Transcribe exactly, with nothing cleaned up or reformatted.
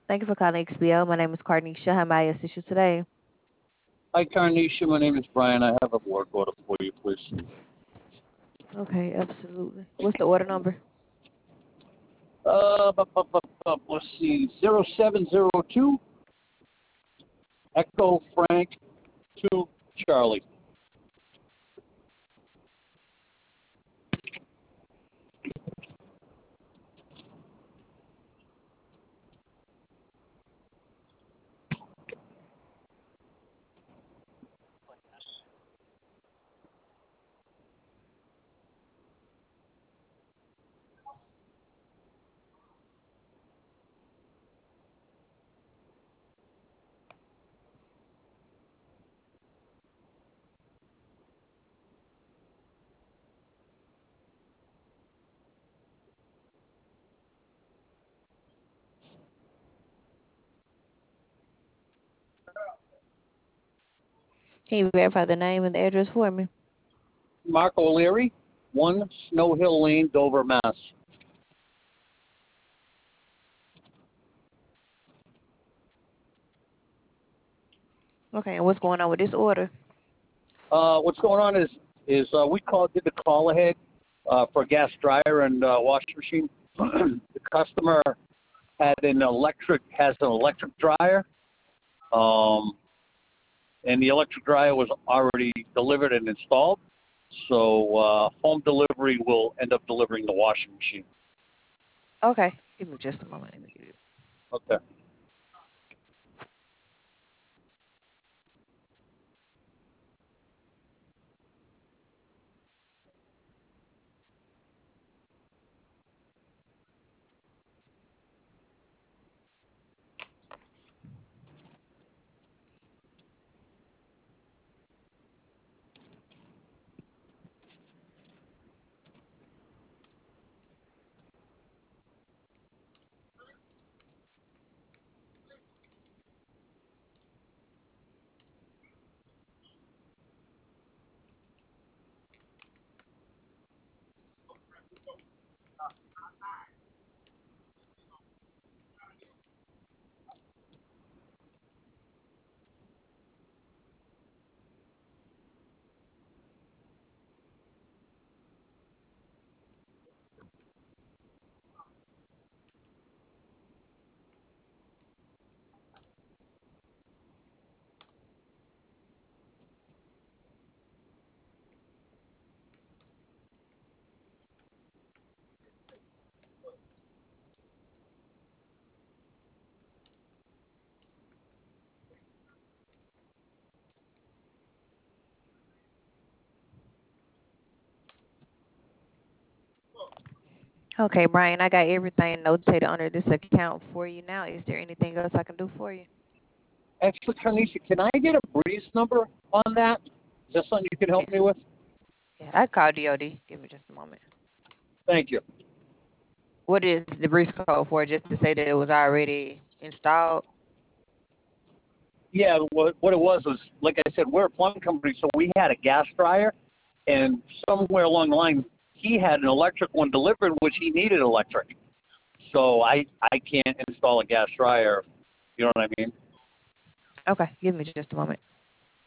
Thank you for calling X B L. My name is Carnisha. How may I assist you today? Hi, Carnisha. My name is Brian. I have a work order for you, please. Okay, absolutely. What's the order number? Uh, bu- bu- bu- bu- let's see, zero seven zero two Echo Frank two Charlie. Can you verify the name and the address for me? Mark O'Leary, one Snow Hill Lane, Dover, Mass. Okay, and what's going on with this order? Uh, what's going on is is uh, we called did the call ahead uh, for a gas dryer and uh, washing machine. The customer had an electric has an electric dryer, um, and the electric dryer was already delivered and installed. So uh, home delivery will end up delivering the washing machine. Okay, give me just a moment. Let me get it. Okay. Okay, Brian, I got everything notated under this account for you now. Is there anything else I can do for you? Actually, Carnisha, can I get a Breeze number on that? Is that something you can help me Yes. with? Yeah, I called D O D. Give me just a moment. Thank you. What is the breeze code for? Just to say that it was already installed? Yeah, what, what it was was, like I said, we're a plumbing company, so we had a gas dryer, and somewhere along the line, he had an electric one delivered, which he needed electric. So I, I can't install a gas dryer. You know what I mean? Okay, give me just a moment.